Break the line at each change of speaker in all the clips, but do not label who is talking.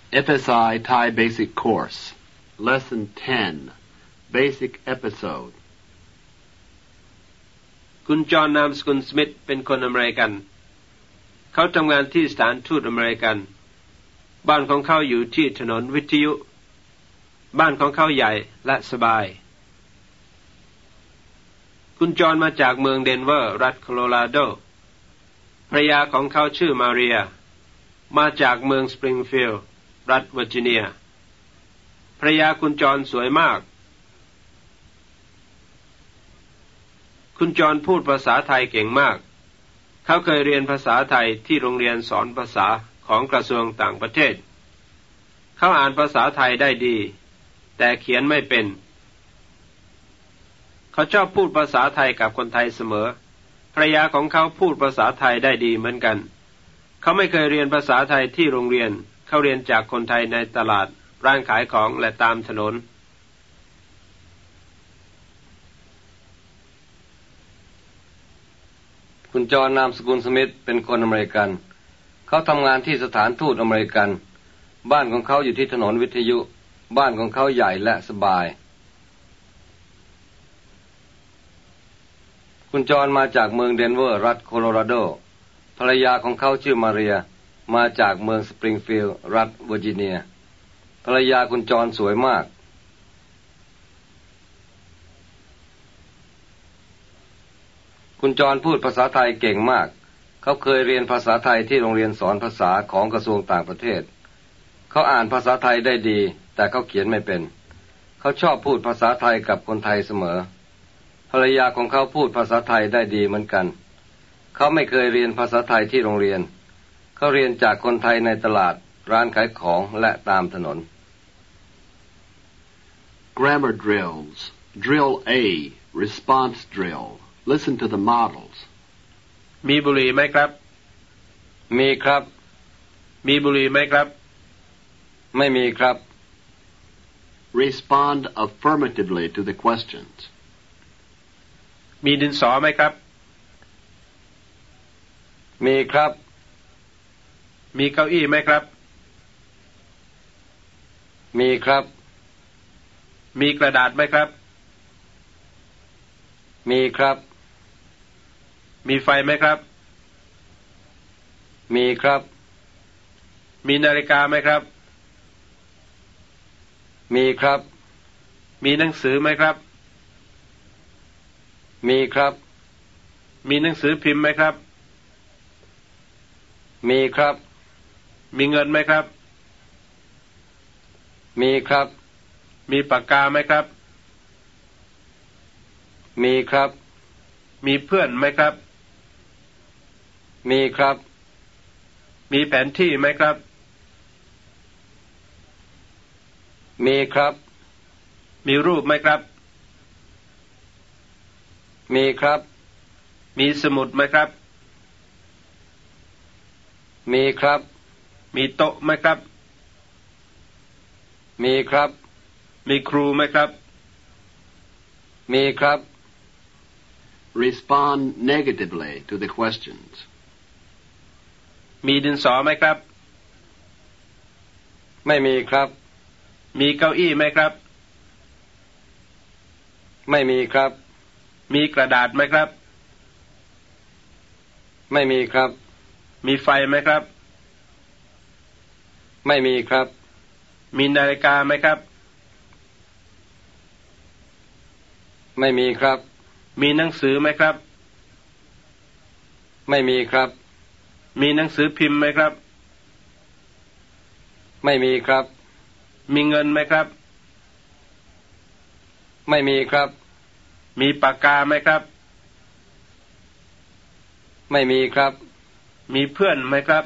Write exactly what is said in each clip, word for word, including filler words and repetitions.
เอฟ เอส ไอ Thai Basic Course Lesson ten Basic Episode
คุณจอห์นนามสกุลสมิธเป็นคนอเมริกันเขาทำงานที่สถานทูตอเมริกันบ้านของเขาอยู่ที่ถนนวิทยุบ้านของเขาใหญ่และสบายคุณจอห์นมาจากเมืองเดนเวอร์รัฐโคโลราโดภรรยาของเขาชื่อมาเรียมาจากเมืองสปริงฟิลด์รัฐเวอร์จิเนียภรรยาคุณจอห์นสวยมากคุณจอห์นพูดภาษาไทยเก่งมากเขาเคยเรียนภาษาไทยที่โรงเรียนสอนภาษาของกระทรวงต่างประเทศเขาอ่านภาษาไทยได้ดีแต่เขียนไม่เป็นเขาชอบพูดภาษาไทยกับคนไทยเสมอภรรยาของเขาพูดภาษาไทยได้ดีเหมือนกันเขาไม่เคยเรียนภาษาไทยที่โรงเรียนเขาเรียนจากคนไทยในตลาดร้านขายของและตามถนน
คุณจอห์นนามสกุลสมิธเป็นคนอเมริกันเขาทำงานที่สถานทูตอเมริกันบ้านของเขาอยู่ที่ถนนวิทยุบ้านของเขาใหญ่และสบายคุณจอห์นมาจากเมืองเดนเวอร์รัฐโคโลราโดภรรยาของเขาชื่อมาเรียมาจากเมืองสปริงฟิลด์รัฐเวอร์จิเนียภรรยาคุณจอห์นสวยมากคุณจอห์นพูดภาษาไทยเก่งมากเขาเคยเรียนภาษาไทยที่โรงเรียนสอนภาษาของกระทรวงต่างประเทศเขาอ่านภาษาไทยได้ดีแต่เขาเขียนไม่เป็นเขาชอบพูดภาษาไทยกับคนไทยเสมอภรรยาของเขาพูดภาษาไทยได้ดีเหมือนกันเขาไม่เคยเรียนภาษาไทยที่โรงเรียนเขาเรียนจากคนไทยในตลาดร้านขายของและตามถนน
Grammar drills Drill A Response drill Listen to the models
มีบุหรี่ไหมครับ
มีครับ
มีบุหรี่ไหมครับ
ไม่มีครับ
Respond affirmatively to the questions
มีดินสอไหมครับ
มีครับ
มีเก้าอี้ไหมครับ
มีครับ
มีกระดาษไหมครับ
มีครับ
มีไฟไหมครับ
มีครับ
มีนาฬิกาไหมครับ
มีครับ
มีหนังสือไหมครับ
มีครับ
มีหนังสือพิมพ์ไหมครับ
มีครับ
มีเงินไหมครับ
มีครับ
มีปากกาไหมครับ
มีครับ
มีเพื่อนไหมครับ
มีครับ
มีแผนที่ไหมครับ
มีครับ
มีรูปไหมครับ
มีครับ
มีสมุดไหมครับ
มีครับ
มีโต๊ะไหมครับ
มีครับ
มีครูไหมครับ
มีครับ
Respond negatively to the questions
มีดินสอไหมครับ
ไม่มีครับ
มีเก้าอี้ไหมครับ
ไม่มีครับ
มีกระดาษไหมครับ
ไม่มีครับ
มีไฟไหมครับ
ไม่มีครับ
มีนาฬิกาไหมครับ
ไม่มีครับ
มีหนังสือไหมครับ
ไม่มีครับ
มีหนังสือพิมพ์ไหมครับ
ไม่มีครับ
มีเงินไหมครับ
ไม่มีครับ
มีปากกาไหมครับ
ไม่มีครับ
มีเพื่อนไหมครับ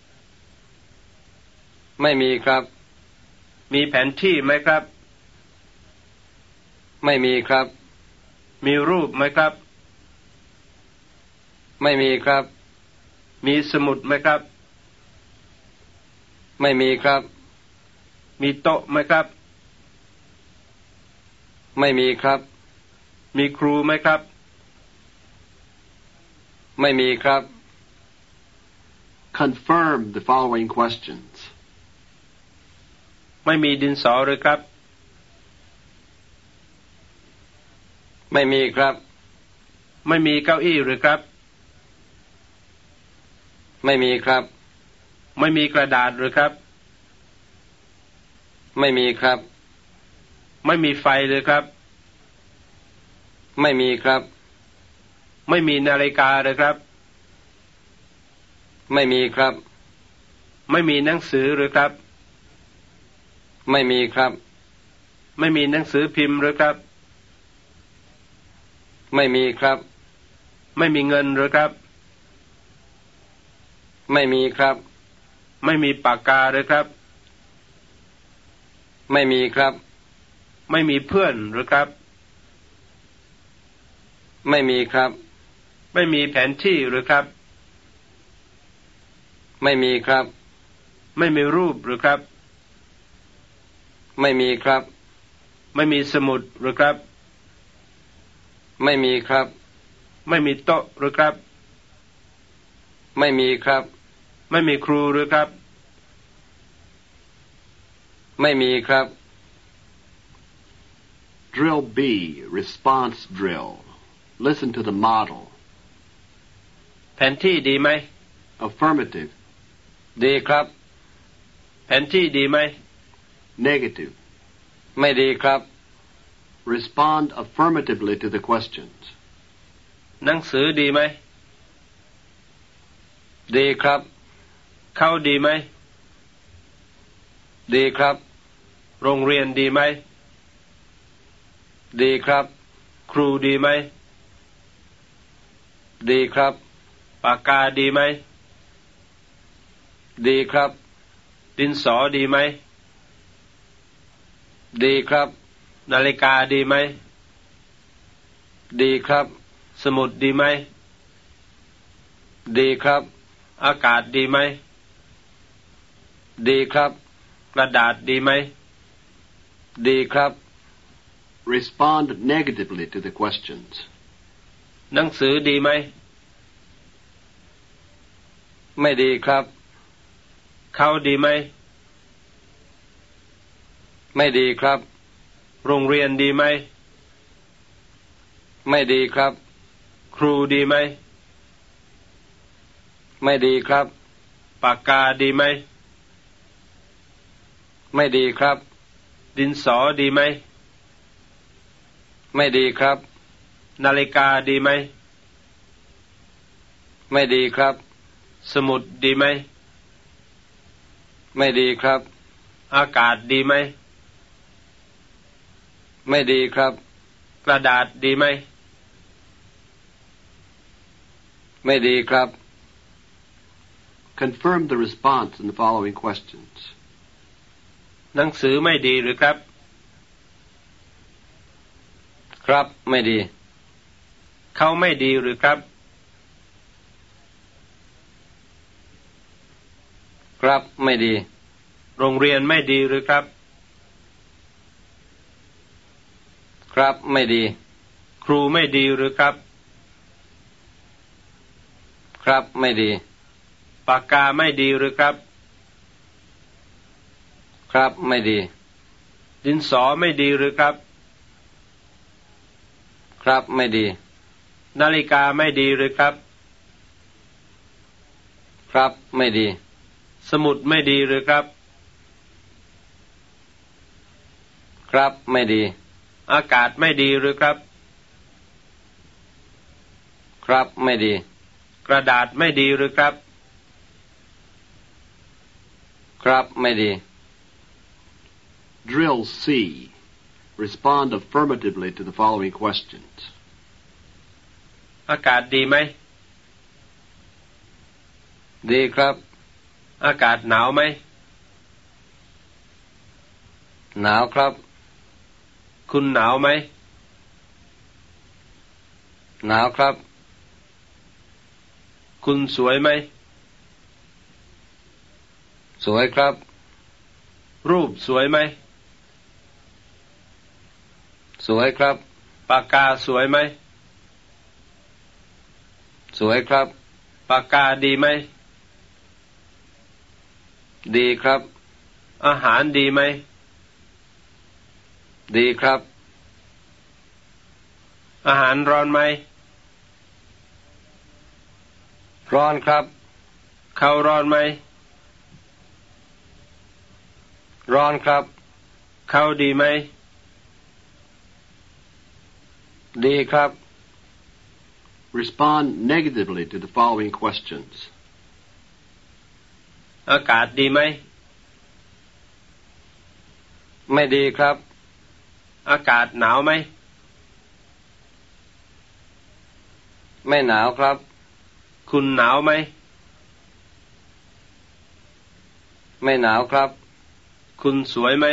ไม่มีครับ
มีแผนที่ไหมครับ
ไม่มีครับ
มีรูปไหมครับ
ไม่มีครับ
มีสมุดไหมครับ
ไม่มีครับ
มีโต๊ะไหมครับ
ไม่มีครับ
มีครูไหมครับ
ไม่มีครับ
Confirm the following questions
ไม่มีดินสอหรือครับ
ไม่มีครับ
ไม่มีเก้าอี้หรือครับ
ไม่มีครับ
ไม่มีกระดาษหรือครับ
ไม่มีครับ
ไม่มีไฟหรือครับ
ไม่มีครับ
ไม่มีนาฬิกาหรือครับ
ไม่มีครับ
ไม่มีหนังสือหรือครับ
ไม่มีครับ
ไม่มีหนังสือพิมพ์หรือครับ
ไม่มีครับ
ไม่มีเงินหรือครับ
ไม่มีครับ
ไม่มีปากกาหรือครับ
ไม่มีครับ
ไม่มีเพื่อนหรือครับ
ไม่มีครับ
ไม่มีแผนที่หรือครับ
ไม่มีครับ
ไม่มีรูปหรือครับ
ไม่มีครับ
ไม่มีสมุดหรือครับ
ไม่มีครับ
ไม่มีโต๊ะหรือครับ
ไม่มีครับ
ไม่มีครูหรือครับ
ไม่มีครับ
Drill B, response drill. Listen to the model.
แผนที่ดีไหม
Affirmative.
ดีครับ
แผนที่ดีไหม
Negative.
ไม่ดีครับ
Respond affirmatively to the questions.
หนังสือดีไหม
ดีครับ
เขาดีไหม
ดีครับ
โรงเรียนดีไหม
ดีครับ
ครูดีไหม
ดีครับ
ปากกาดีไหม
ดีครับ
ดินสอดีไหม
ดีครับ
นาฬิกาดีไหม
ดีครับ
สมุดดีไหม
ดีครับ
อากาศดีไหม
ดีครับ
กระดาษดีไหม
ดีครับ
Respond negatively to the questions.
หนังสือดีไหม
ไม่ดีครับ
เขาดีไหม
ไม่ดีครับ
โรงเรียนดีไหม
ไม่ดีครับ
ครูดีไหม
ไม่ดีครับ
ปากกาดีไหม
ไม่ดีครับ
ดินสอดีไหม
ไม่ดีครับ
นาฬิกาดีไหม
ไม่ดีครับ
สมุดดีไหม
ไม่ดีครับ
อากาศดีไหม
ไม่ดีครับ
กระดาษดีไหม
ไม่ดีครับ
Confirm the response in the following questions.
หนังสือไม่ดีหรือครับ
ครับไม่ดี
เขาไม่ดีหรือครับ
ครับไม่ดี
โรงเรียนไม่ดีหรือครับ
ครับไม่ดี
ครูไม่ดีหรือครับ
ครับไม่ดี
ปากกาไม่ดีหรือครับ
ครับไม่ดี
ดินสอไม่ดีหรือครับ
ครับไม่ดี
นาฬิกาไม่ดีหรือครับ
ครับไม่ดี
สมุดไม่ดีหรือครับ
ครับไม่ดี
อากาศไม่ดีหรือครับ
ครับไม่ดี
กระดาษไม่ดีหรือครับ
ครับไม่ดี
Drill C. Respond affirmatively to the following questions.
อากาศดีไหม
ดีครับ
อากาศหนาวไหม
หนาวครับ
คุณหนาวไหม
หนาวครับ
คุณสวยไหม
สวยครับ
รูปสวยไหม
สวยครับ
ปากกาสวยไหม
สวยครับ
ปากกาดีไหม
ดีครับ
อาหารดีไหม
ดีครับ
อาหารร้อนไหม
ร้อนครับ
ข้าวร้อนไหม
ร้อนครับ
ข้าวดีไหม
ดีครับ
Respond negatively to the following questions.
อากาศดีไหม
ไม่ดีครับ
อากาศหนาวไหม
ไม่หนาวครับ
คุณหนาวไหม
ไม่หนาวครับ
คุณสวยไหม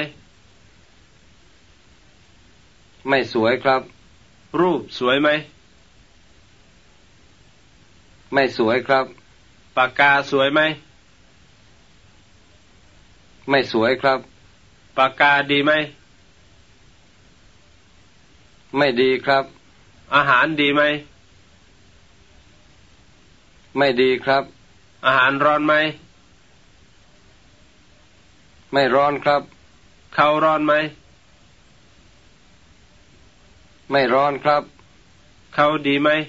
ไม่สวยครับ
รูปสวยไหม
ไม่สวยครับ
ปากกาสวยไหม
ไม่สวยครับ
ปากกาดีไหม
ไม่ดีครับ
อาหารดีไหม
ไม่ดีครับ
อาหารร้อนไหม
ไม่ร้อนครับ
ข้าวร้อนไหม
ไม่ร้อนครับ
ข้าวดีไหม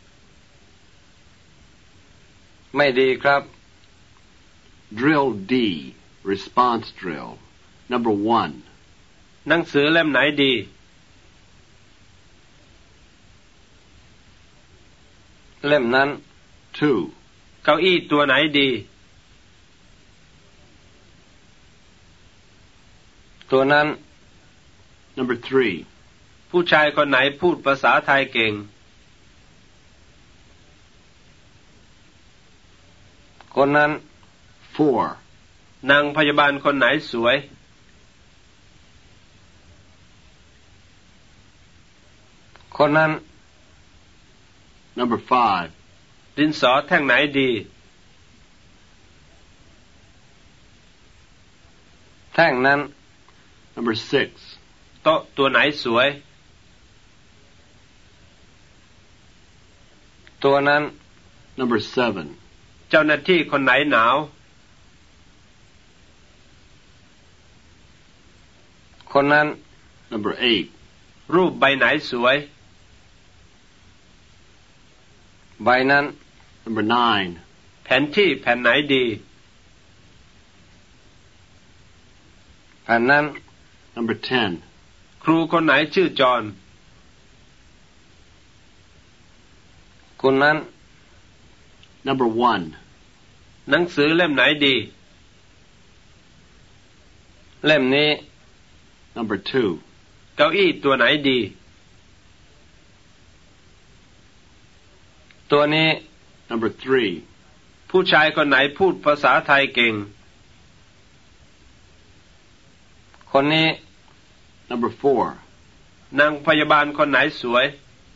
ไม่ดีครับ
Drill D, response drill. Number one.
หนังสือเล่มไหนดี
เล่มนั้น
Two.
เก้าอี้ตัวไหนดี
ตัวนั้น
Number three.
ผู้ชายคนไหนพูดภาษาไทยเก่ง
คนนั้น
Four.
นางพยาบาลคนไหนสวย
คนนั้น
Number five.
ดินสอแท่งไหนดี
แท่งนั้น
Number six.
โต๊ะตัวไหนสวย
ตัวนั้น
Number seven.
เจ้าหน้าที่คนไหนหนาว
คนนั้น
Number eight.
รูปใบไหนสวย
ใบนั้น
Number nine.
แผนที่แผ่นไหนดี
แผ่นนั้น
Number ten.
ครูคนไหนชื่อจอห์น
คนนั้น
Number one.
หนังสือเล่มไหนดี
เล่มนี้
Number two.
เก้าอี้ตัวไหนดี
ตัวนี้
Number three.
ผู้ชายคนไหนพูดภาษาไทยเก่ง
คนนี้
Number four.
นางพยาบาลคนไหนสวย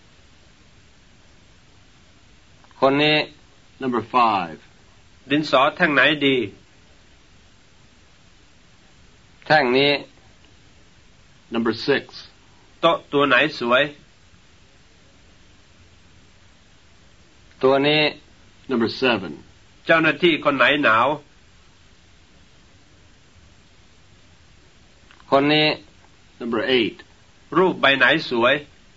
คนนี้
Number five.
ดินสอแท่งไหนดี
แท่งนี้
Number six.
โต๊ะตัวไหนสวย
ตัวนี้
Number seven.
เจ้าหน้าที่คนไหนหนาว
คนนี้
Number eight.
รูปใบไหนสวย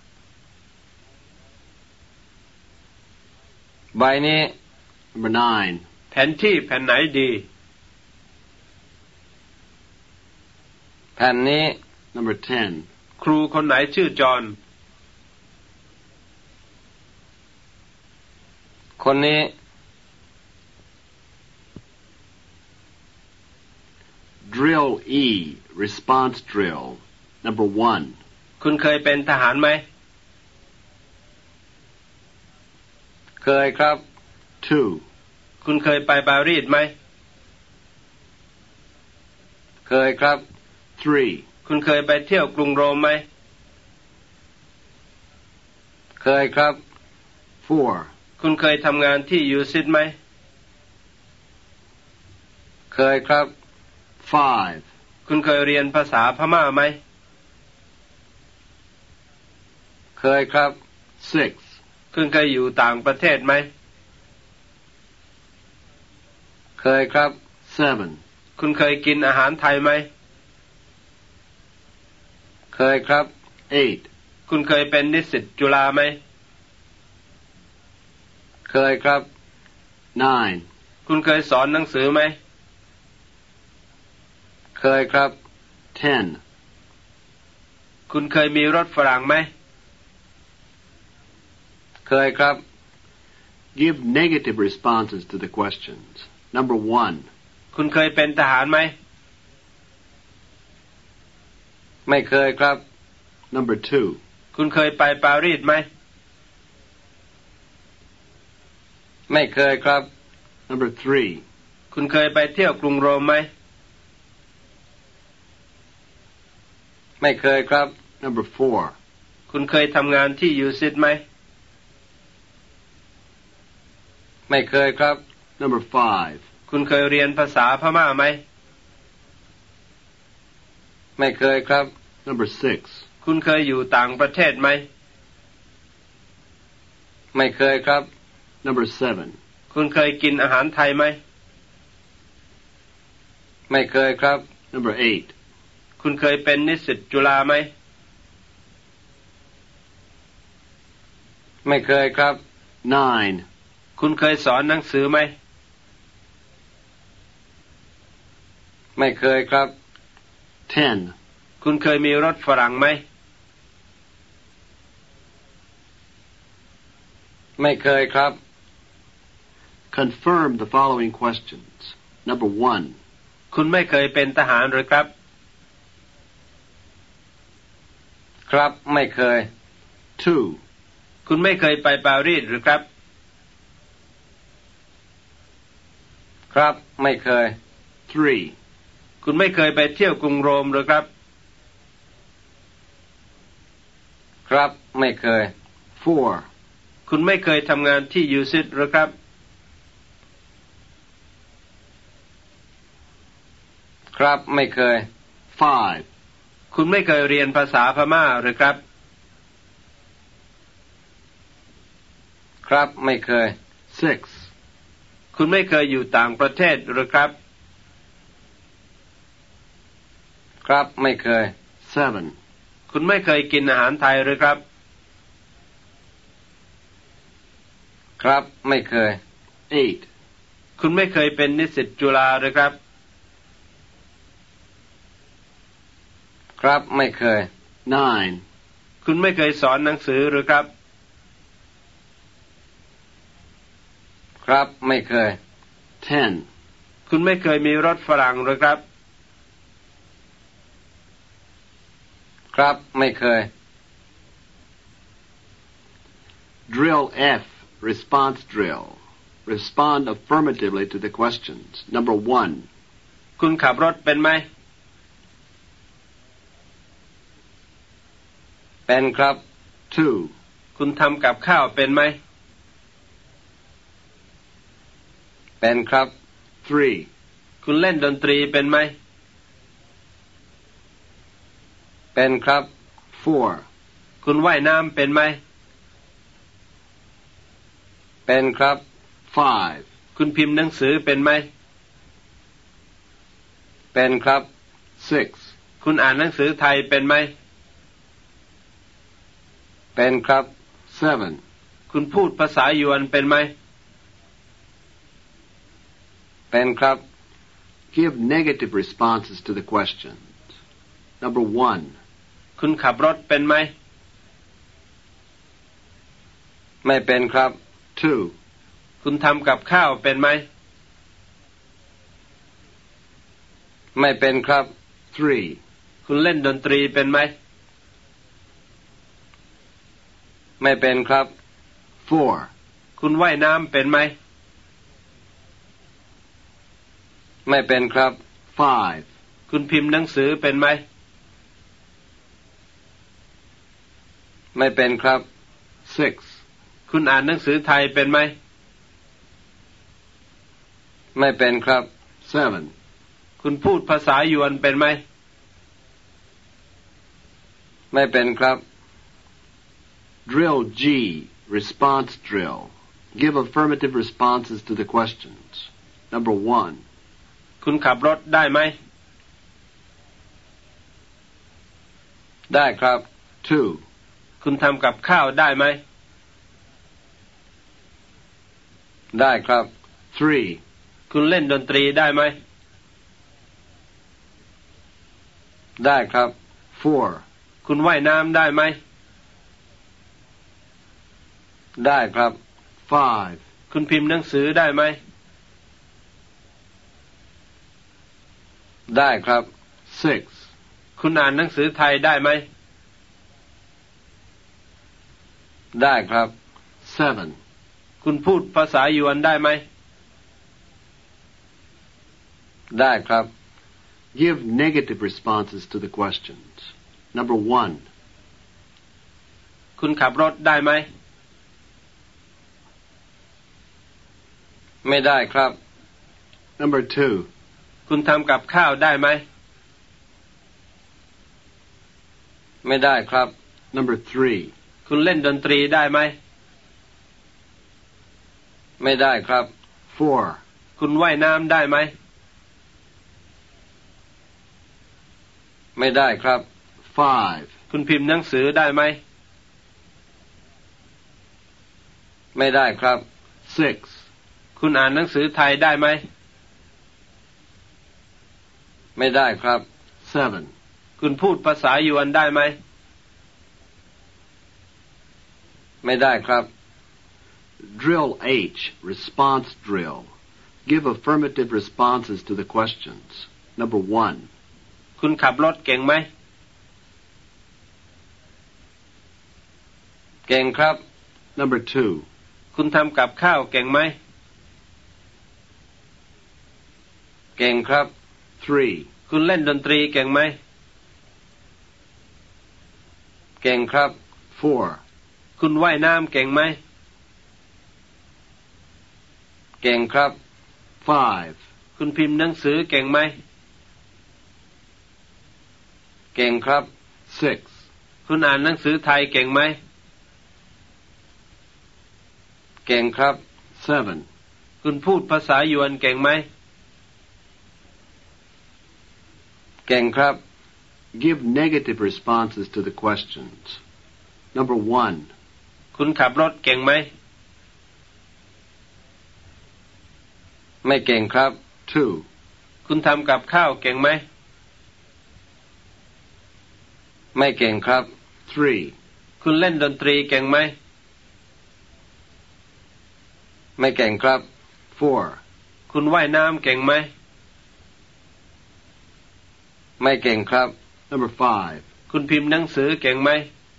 ใบนี้
Number nine.
แผนที่แผ่นไหนดี
แผ่นนี้
Number ten.
ครูคนไหนชื่อจอห์น
คนนี้
Drill E, response drill. Number one.
คุณเคยเป็นทหารไหม
เคยครับ
Two.
คุณเคยไปปารีสไหม
เคยครับ
Three.
คุณเคยไปเที่ยวกรุงโรมไหม
เคยครับ
Four.
คุณเคยทำงานที่ยูซิดไหม
เคยครับ
Five.
คุณเคยเรียนภาษาพม่าไหม
เคยครับ
Six.
คุณเคยอยู่ต่างประเทศไหม
เคยครับ
Seven.
คุณเคยกินอาหารไทยไหม
เคยครับ
eight
คุณเคยเป็นนิสิตจุฬาไหม
เคยครับ
nine
คุณเคยสอนหนังสือไหม
เคยครับ
ten
คุณเคยมีรถฝรั่งไหม
เคยครับ
Give negative responses to the questions. Number one.
คุณเคยเป็นทหารไหม
ไม่เคยครับ
Number two.
คุณเคยไปปารีสไหม
ไม่เคยครับ
Number three.
คุณเคยไปเที่ยวกรุงโรมไหม
ไม่เคยครับ
Number four.
คุณเคยทำงานที่ยูซิตไหม
ไม่เคยครับ
Number five.
คุณเคยเรียนภาษาพม่าไหม
ไม่เคยครับ
Number six.
คุณเคยอยู่ต่างประเทศไหม
ไม่เคยครับ
Number seven.
คุณเคยกินอาหารไทยไหม
ไม่เคยครับ
Number eight.
คุณเคยเป็นนิสิตจุฬาไหม
ไม่เคยครับ
Nine.
คุณเคยสอนหนังสือไหม
ไม่เคยครับ
Ten.
คุณเคยมีรถฝรั่งไหม
ไม่เคยครับ
Confirm the following questions. Number one.
คุณไม่เคยเป็นทหารหรือครับ
ครับไม่เคย
Two.
คุณไม่เคยไปปารีสหรือครับ
ครับไม่เคย
Three.
คุณไม่เคยไปเที่ยวกรุงโรมหรือครับ
ครับไม่เคย
Four.
คุณไม่เคยทำงานที่ยูซิตหรือครับ
ครับไม่เคย
Five.
คุณไม่เคยเรียนภาษาพม่าหรือครับ
ครับไม่เคย
Six.
คุณไม่เคยอยู่ต่างประเทศหรือครับ
ครับไม่เคย
Seven.
คุณไม่เคยกินอาหารไทยหรือครับ
ครับไม่เคย
Eight.
คุณไม่เคยเป็นนิสิตจุฬาหรือครับ
ครับไม่เคย
Nine.
คุณไม่เคยสอนหนังสือหรือครับ
ครับไม่เคย
Ten.
คุณไม่เคยมีรถฝรั่งหรือครับ
ครับไม่เคย
Drill F. Response drill. Respond affirmatively to the questions. Number one.
คุณขับรถเป็นไหม
เป็นครับ
Two.
คุณทำกับข้าวเป็นไหม
เป็นครับ
Three.
คุณเล่นดนตรีเป็นไหม
เป็นครับ
Four.
คุณว่ายน้ำเป็นไหม
เป็นครับ
Five.
คุณพิมพ์หนังสือเป็นไหม
เป็นครับ
Six.
คุณอ่านหนังสือไทยเป็นไหม
เป็นครับ
Seven.
คุณพูดภาษายวนเป็นไหม
เป็นครับ
Give negative responses to the questions. Number one.
คุณขับรถเป็นไหม
ไม่เป็นครับ
Two.
คุณทำกับข้าวเป็นไหม
ไม่เป็นครับ
Three.
คุณเล่นดนตรีเป็นไหม
ไม่เป็นครับ
Four.
คุณว่ายน้ำเป็นไหม
ไม่เป็นครับ
Five.
คุณพิมพ์หนังสือเป็นไหม
ไม่เป็นครับ
Six.
คุณอ่านหนังสือไทยเป็นไหม
ไม่เป็นครับ
Seven.
คุณพูดภาษายวนเป็นไหม
ไม่เป็นครับ
Drill G. Response drill. Give affirmative responses to the questions. Number one.
คุณขับรถได้ไหม
ได้ครับ
two
คุณทำกับข้าวได้ไหม
ได้ครับ
three
คุณเล่นดนตรีได้ไหม
ได้ครับ
four
คุณว่ายน้ำได้ไหม
ได้ครับ
five
คุณพิมพ์หนังสือได้ไหม
ได้ครับ
six
คุณอ่านหนังสือไทยได้ไหม
ได้ครับ
seven
คุณพูดภาษายวนได้ไหม
ได้ครับ
Give negative responses to the questions. Number one
คุณขับรถได้ไหม
ไม่ได้ครับ
Number two
คุณทำกับข้าวได้ไหม
ไม่ได้ครับ
Number three
คุณเล่นดนตรีได้ไหม
ไม่ได้ครับ
four
คุณว่ายน้ำได้ไหม
ไม่ได้ครับ
five
คุณพิมพ์หนังสือได้ไหม
ไม่ได้ครับ
six
คุณอ่านหนังสือไทยได้ไหม
ไม่ได้ครับ
seven
คุณพูดภาษายวนได้ไหม
ไม่ได้ครับ
Drill H, response drill. Give affirmative responses to the questions. Number one
คุณขับรถเก่งไหม
เก่งครับ
Number two
คุณทำกับข้าวเก่งไหม
เก่งครับ
three
คุณเล่นดนตรีเก่งไหม
เก่งครับ
four
คุณว่ายน้ำเก่งไหม
เก่งครับ
five
คุณพิมพ์หนังสือเก่งไหม
เก่งครับ
six
คุณอ่านหนังสือไทยเก่งไหม
เก่งครับ
seven
คุณพูดภาษายวนเก่งไหม
เก่งครับ
Give negative responses to the questions. Number one
คุณขับรถเก่งไหม
ไม่เก่งครับ
two
คุณทำกับข้าวเก่งไหม
ไม่เก่งครับ
three
คุณเล่นดนตรีเก่งไหม
ไม่เก่งครับ
four
คุณว่ายน้ำเก่งไหม
ไม่เก่งครับ
Number five
คุณพิมพ์หนังสือเก่งไหม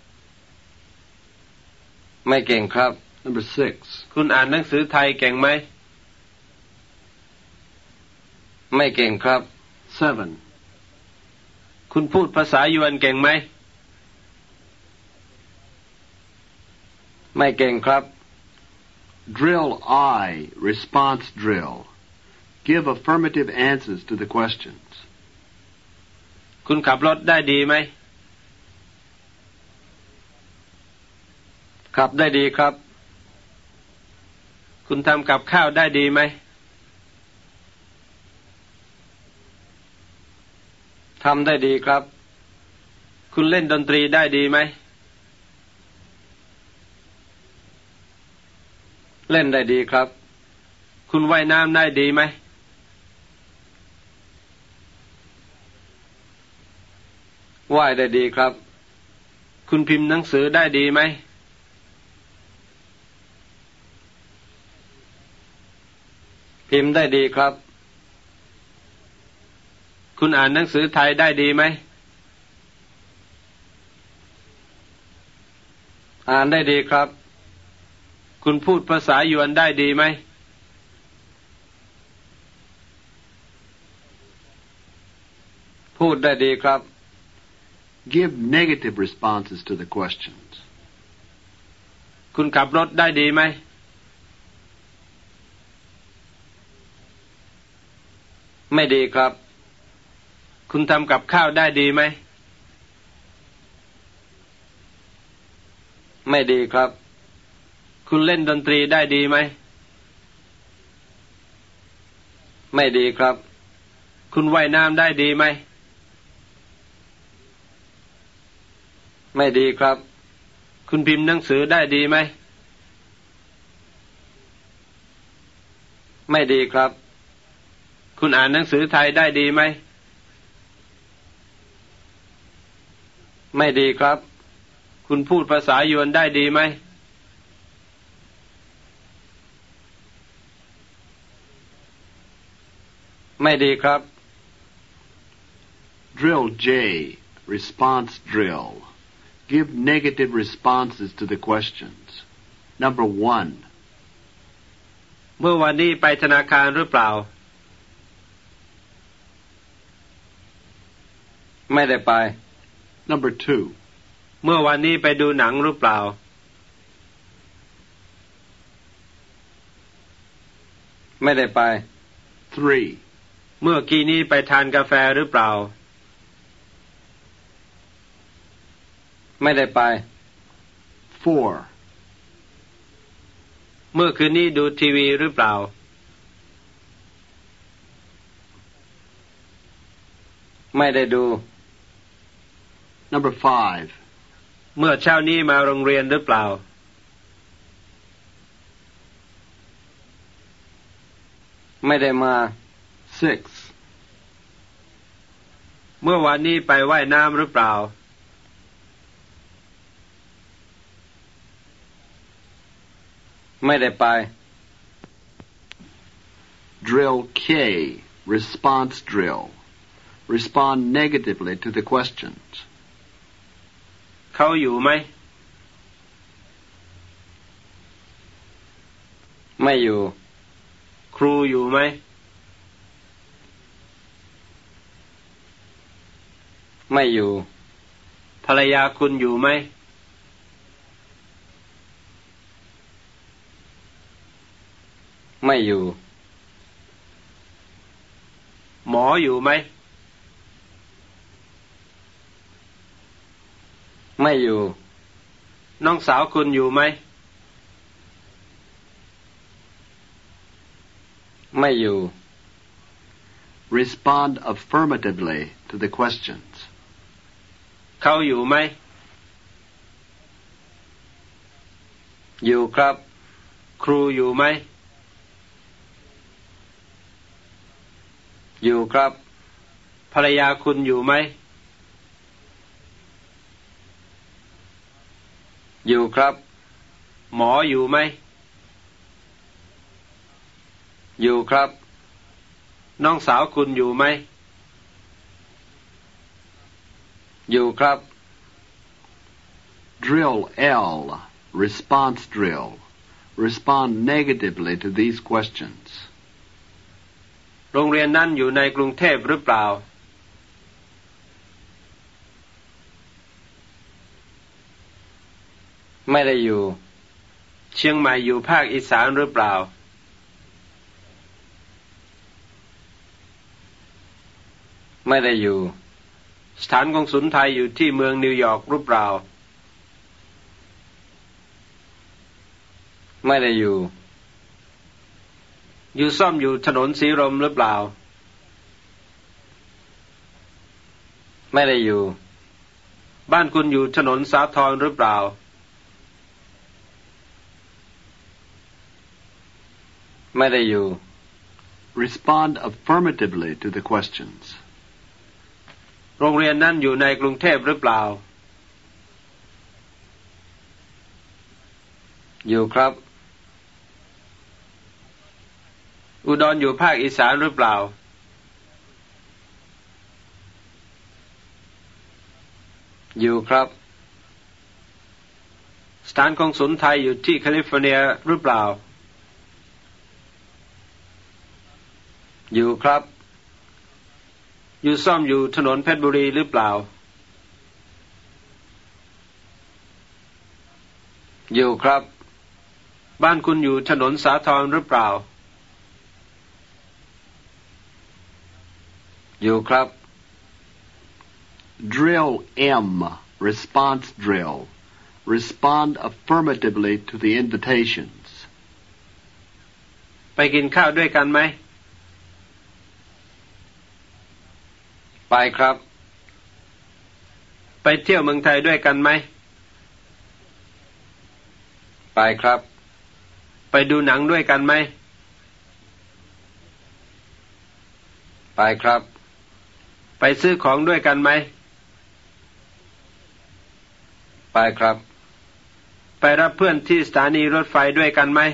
ไม่เก่งครับ
Number six
คุณอ่านหนังสือไทยเก่งไหม
ไม่เก่งครับ
seven
คุณพูดภาษายวนเก่งไหม
ไม่เก่งครับ
Drill I, response drill. Give affirmative answers to the questions.
คุณขับรถได้ดีไหม
ขับได้ดีครับ
คุณทำกับข้าวได้ดีไหม
ทำได้ดีครับ
คุณเล่นดนตรีได้ดีไหม
เล่นได้ดีครับ
คุณว่ายน้ำได้ดีไหม
ว่ายได้ดีครับ
คุณพิมพ์หนังสือได้ดีไหม
พิมพ์ได้ดีครับ
คุณอ่านหนังสือไทยได้ดีไหม
อ่านได้ดีครับ
คุณพูดภาษายวนได้ดีไหม
พูดได้ดีครับ
Give negative responses to the questions.
คุณขับรถได้ดีไหม
ไม่ดีครับ
คุณทำกับข้าวได้ดีไหม
ไม่ดีครับ
คุณเล่นดนตรีได้ดีไหม
ไม่ดีครับ
คุณว่ายน้ำได้ดีไหม
ไม่ดีครับ
คุณพิมพ์หนังสือได้ดีไหม
ไม่ดีครับ
คุณอ่านหนังสือไทยได้ดีไหม
ไม่ดีครับ
คุณพูดภาษายวนได้ดีไหม
ไม่ดีครับ
Drill J, response drill. Give negative responses to the questions. Number one.
เมื่อวันนี้ไปธนาคารหรือเปล่า
ไม่ได้ไป
Number two.
เมื่อวันนี้ไปดูหนังหรือเปล่า
ไม่ได้ไป
Three.
เมื่อกี้นี้ไปทานกาแฟหรือเปล่า
ไม่ได้ไป
Four.
เมื่อคืนนี้ดูทีวีหรือเปล่า
ไม่ได้ดู
Number five.
เมื่อเช้านี้มาโรงเรียนหรือเปล่า
ไม่ได้มา
Six.
เมื่อวานนี้ไปว่ายน้ำหรือเปล่า
ไม่ได้ไป
Drill K, response drill. Respond negatively to the questions.
เขาอยู่ไหม
ไม่อยู่
ครูอยู่ไหม
ไม่อยู่
ภรรยาคุณอยู่ไหม
ไม่อยู่
หมออยู่ไหม
ไม่อยู่
น้องสาวคุณอยู่ไหม
ไม่อยู่
Respond affirmatively to the questions.
เขาอยู่ไหม
อยู่ครับ
ครูอยู่ไหม
อยู่ครับ
ภรรยาคุณอยู่ไหม
อยู่ครับ
หมออยู่ไหม
อยู่ครับ
น้องสาวคุณอยู่ไหม
อยู่ครับ
Drill L, response drill. Respond negatively to these questions.
โรงเรียนนั้นอยู่ในกรุงเทพหรือเปล่า
ไม่ได้อยู่
เชียงใหม่อยู่ภาคอีสานหรือเปล่า
ไม่ได้อยู่
สถานกงสุลไทยอยู่ที่เมืองนิวยอร์กหรือเปล่า
ไม่ได้อยู่
อยู่ซ่อมอยู่ถนนสีลมหรือเปล่า
ไม่ได้อยู่
บ้านคุณอยู่ถนนสาทรหรือเปล่า
ไม่ได้อยู่
Respond affirmatively to the questions.
โรงเรียนนั้นอยู่ในกรุงเทพหรือเปล่า
อยู่ครับ
อุดรอยู่ภาคอีสานหรือเปล่า
อยู่ครับ
สถานกงสุลไทยอยู่ที่แคลิฟอร์เนียหรือเปล่า
อยู่ครับ
อยู่ซ่อมอยู่ถนนเพชรบุรีหรือเปล่า
อยู่ครับ
บ้านคุณอยู่ถนนสาทรหรือเปล่า
อยู่ครับ
Drill M, response drill. Respond affirmatively to the invitations.
ไปกินข้าวด้วยกันไหม
ไปครับ
ไปเที่ยวเมืองไทยด้วยกันไหม
ไปครับ
ไปดูหนังด้วยกันไหม
ไปครับ
ไปซื้อของด้วยกันไหม
ไปครับ
ไปรับเพื่อนที่สถานีรถไฟด้วยกันไหม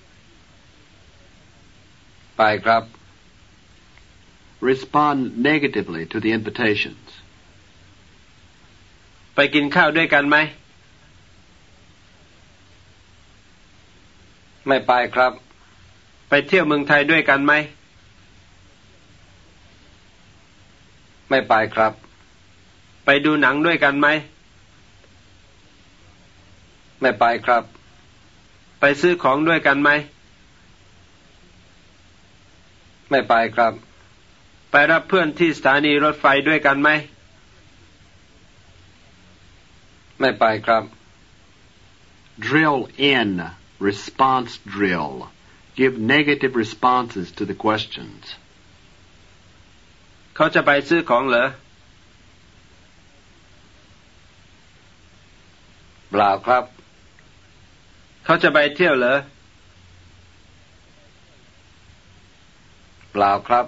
ไปครับ
Respond negatively to the invitations.
ไปกินข้าวด้วยกันไหม
ไม่ไปครับ
ไปเที่ยวเมืองไทยด้วยกันไหม
ไม่ไปครับ
ไปดูหนังด้วยกันไหม
ไม่ไปครับ
ไปซื้อของด้วยกันไหม
ไม่ไปครับ
ไปรับเพื่อนที่สถานีรถไฟด้วยกันไหม
ไม่ไปครับ
Drill in response drill. Give negative responses to the questions.
เขาจะไปซื้อของเหรอ
เปล่าครับ
เขาจะไปเที่ยวเหรอ
เปล่าครับ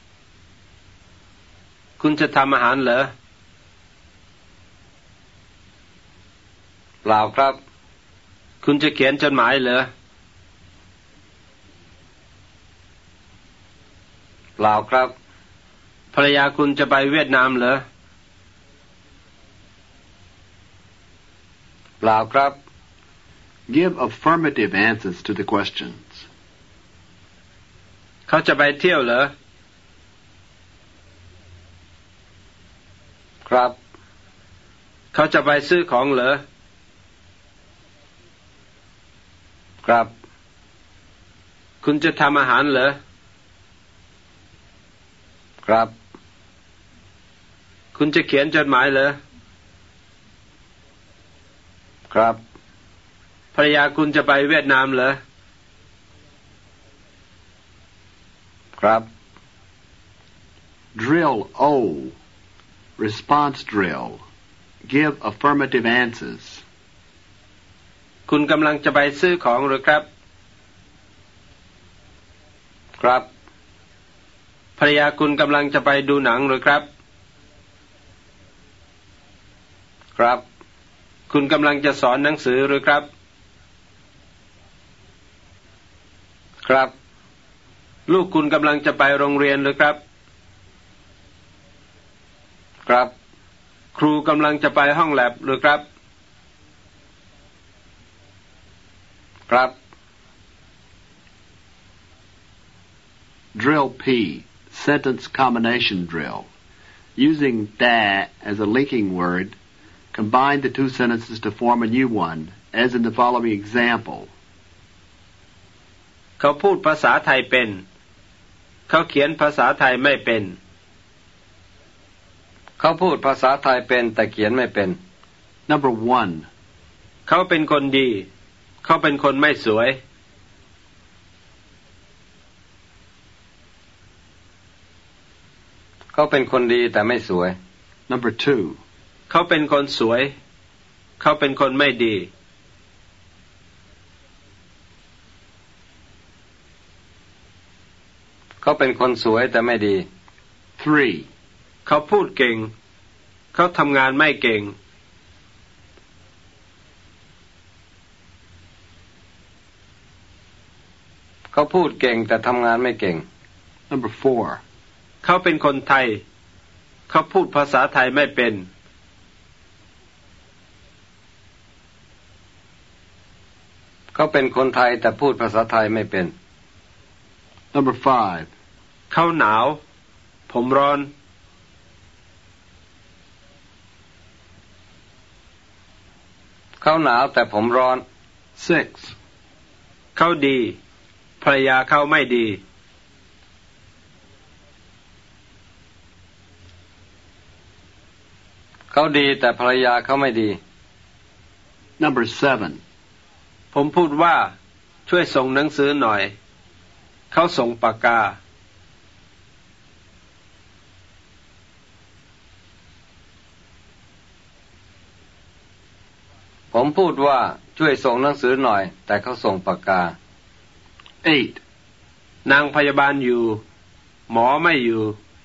คุณจะทำอาหารเหรอ
เปล่าครับ
คุณจะเขียนจดหมายเหรอ
เปล่าครับ
ภรรยาคุณจะไปเวียดนามเหรอ
เปล่าครับ
Give affirmative answers to the questions.
เขาจะไปเที่ยวเหรอ
ครับ
เขาจะไปซื้อของเหรอ
ครับ
คุณจะทำอาหารเหรอ
ครับ
คุณจะเขียนจดหมายเหรอ
ครับ
ภรรยาคุณจะไปเวียดนามเหรอ
ครับ
Drill O. Response drill. Give affirmative answers.
คุณกำลังจะไปซื้อของหรือครับ
ครับ
ภรรยาคุณกำลังจะไปดูหนังหรือครับ
ครับ
คุณกำลังจะสอนหนังสือหรือครับ
ครับ
ลูกคุณกำลังจะไปโรงเรียนหรือครับ
ครับ
ครูกำลังจะไปห้องแลบหรือครับ
ครับ
Drill P. Sentence combination drill. Using da as a linking word, combine the two sentences to form a new one, as in the following example.
เขาพูดภาษาไทยเป็นเขาเขียนภาษาไทยไม่เป็น
เขาพูดภาษาไทยเป็นแต่เขียนไม่เป็น
Number one.
เขาเป็นคนดีเขาเป็นคนไม่สวย
เขาเป็นคนดีแต่ไม่สวย
Number two.
เขาเป็นคนสวยเขาเป็นคนไม่ดี
เขาเป็นคนสวยแต่ไม่ดี
Three.
เขาพูดเก่งเขาทำงานไม่เก่ง
เขาพูดเก่งแต่ทำงานไม่เก่ง
Number four.
เขาเป็นคนไทยเขาพูดภาษาไทยไม่เป็น
เขาเป็นคนไทยแต่พูดภาษาไทยไม่เป็น
Number five.
เขาหนาวผมร้อน
เขาหนาวแต่ผมร้อน
Six.
เขาดีภรรยาเขาไม่ดี
เขาดีแต่ภรรยาเขาไม่ดี
Number seven.
ผมพูดว่าช่วยส่งหนังสือหน่อยเขาส่งปากกา
ผมพูดว่าช่วยส่งหนังสือหน่อยแต่เขาส่งปากกา
eight.
นางพยาบาลอยู่หมอไม่อยู่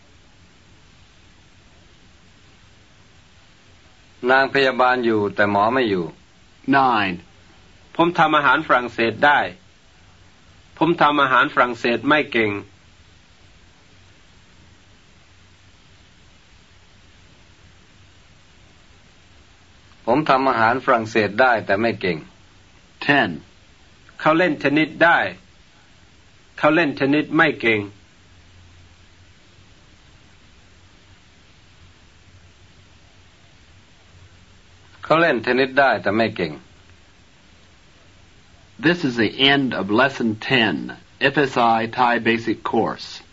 นางพยาบาลอยู่แต่หมอไม่อยู่
nine.
ผมทำอาหารฝรั่งเศสได้ผมทำอาหารฝรั่งเศสไม่เก่ง
ผมทำอาหารฝรั่งเศสได้แต่ไม่เก่ง
ten.
เขาเล่นเทนนิสได้เขาเล่นเทนนิสไม่เก่ง
เขาเล่นเทนนิสได้แต่ไม่เก่ง
This is the end of Lesson ten, F S I Thai Basic Course.